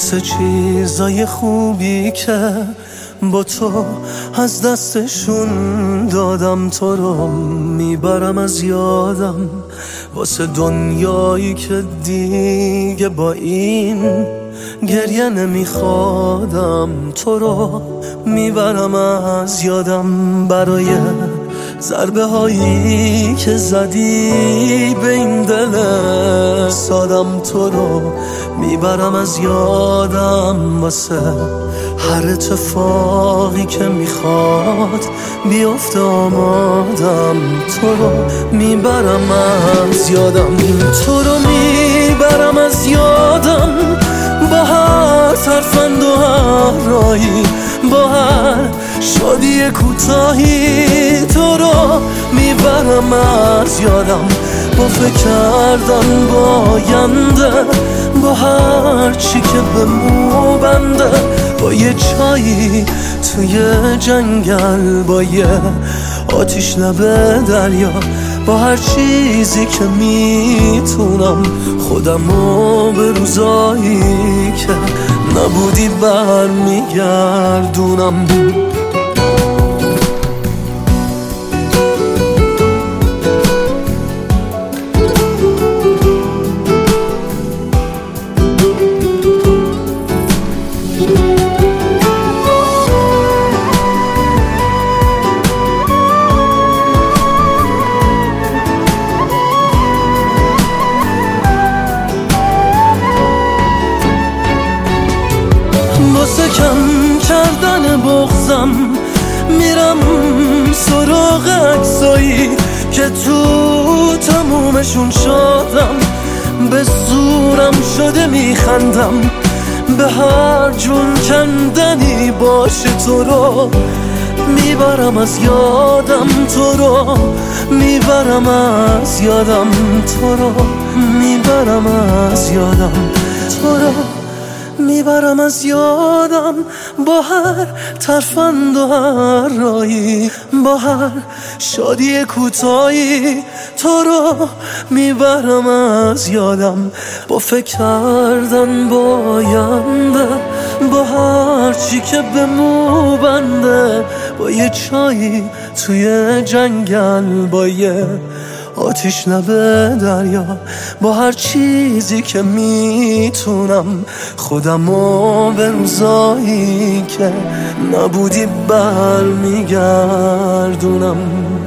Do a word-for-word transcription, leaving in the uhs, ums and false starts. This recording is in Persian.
واسه چیزای خوبی که با تو از دستشون دادم، تو رو میبرم از یادم. واسه دنیایی که دیگه با این گریه نمیخوادم، تو رو میبرم از یادم. برای ضربه هایی که زدی به این دل سادم، تو رو میبرم از یادم. واسه هر اتفاقی که میخواد بیفته آمادم، تو رو میبرم از یادم. تو رو میبرم از یادم با هر ترفند و هر رایی، با هر شادی کوتاهی، تو رو میبرم از یادم. با فکر کردن با آینده، با هر چی که به مو بنده، با یه چایی توی جنگل، با یه آتیش لبه دریا، با هر چیزی که میتونم خودمو به روزایی که نبودی برمیگردونم. واسه کم کردن بغضم میرم سراغ عکسایی که تو تمومشون شدم. به زورم شده میخندم، به هر جون کندنی باشه، تو رو میبرم از یادم. تو رو میبرم از یادم، تو رو میبرم از یادم، تو رو میبرم از یادم. با هر ترفند و هر رایی، با هر شادی کوتاهی، تو رو میبرم از یادم. با فکر کردن با آینده، با هر چی که به مو بنده، با یه چایی توی جنگل، با یه آتیش لبه دریا، با هر چیزی که میتونم خودمو به روزایی که نبودی برمیگردونم.